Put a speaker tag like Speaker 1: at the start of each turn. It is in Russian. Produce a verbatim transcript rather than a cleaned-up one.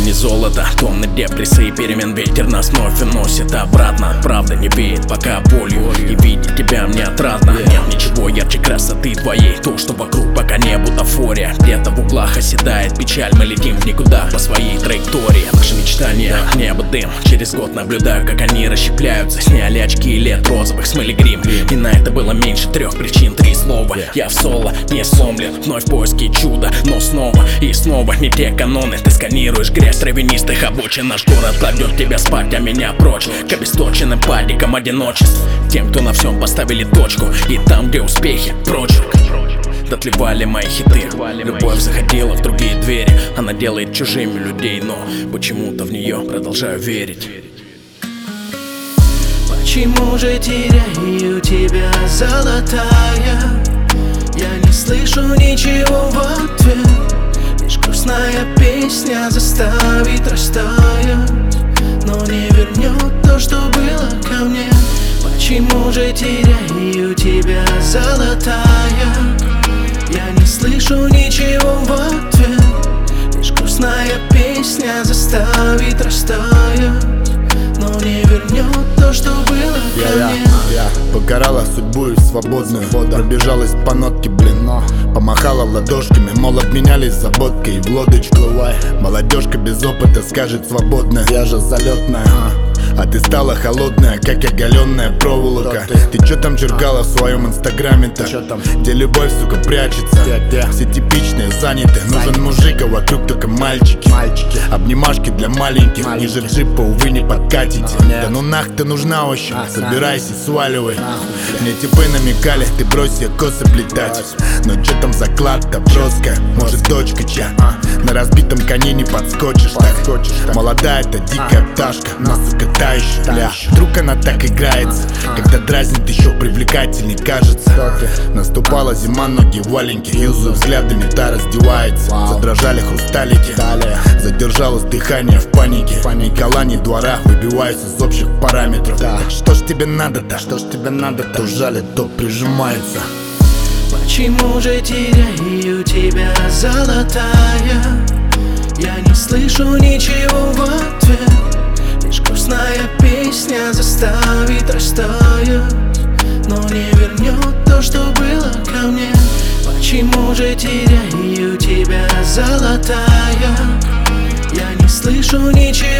Speaker 1: не золото, тонны депрессии, перемен ветер нас вновь уносит обратно. Правда не веет пока болью, и видеть тебя мне отрадно. Нет ничего ярче красоты твоей, то, что вокруг пока не бутафория. Где-то в углах оседает печаль, мы летим в никуда по своей траектории. Наши мечтания, небо дым, через год наблюдаю, как они расщепляются. Сняли очки и лет розовых, смыли грим, и на это было меньше трех причин, три слова. Я в соло, не сломлен, вновь в поиске чуда, но снова и снова не те каноны. Ты сканируешь грязь травянистых обочин. Наш город кладет тебя спать, а меня прочь к обесточенным падикам одиночеств. Тем, кто на всем поставили точку, и там, где успехи, прочерк. Дотлевали мои хиты, любовь заходила в другие двери. Она делает чужими людей, но почему-то в нее продолжаю верить.
Speaker 2: Почему же теряю тебя, золотая? Я не слышу ничего в ответ. Лишь грустная песня заставит растаять, но не вернет то, что было ко мне. Почему же теряю тебя, золотая? Я не слышу ничего в ответ. Лишь грустная песня заставит растаять, но не вернет то, что было ко
Speaker 3: я,
Speaker 2: мне.
Speaker 3: я, я покарала судьбу и свободную, пробежалась по нотке, блин, но помахала ладошками, мол, обменялись заботкой и в лодочку. Молодежка без опыта скажет свободно, я же залетная, а? А ты стала холодная, как оголенная проволока. Ты, ты чё там черкала в своем инстаграме-то? Где любовь, сука, прячется? Все типичные, заняты. Нужен мужик, а вокруг только мальчики. Мальчики. Обнимашки для маленьких. Маленьких. Ниже джипа, увы, не подкатите. а, Да ну нах, ты нужна очень. а, Собирайся, сваливай. а, Мне типы намекали, ты брось я косы плетать. Но чё там заклад-то броская? Может, дочка чья? а? На разбитом коне не подскочишь, подскочишь так. Молодая, это дикая пташка, но, сука, та еще, бля. Вдруг она так играется, когда дразнит еще привлекательней кажется. Наступала зима, ноги валенки, юзаю взглядами, та раздевается. Задрожали хрусталики, задержалось дыхание в панике. Никола, ни двора, выбиваюсь из общих параметров. Так что ж тебе надо-то? Что ж тебе надо-то? То жалит, то прижимается.
Speaker 2: Почему же теряю тебя, золотая? Я не слышу ничего в ответ. Лишь грустная песня заставит растаять, но не вернет то, что было ко мне. Почему же теряю тебя, золотая? Я не слышу ничего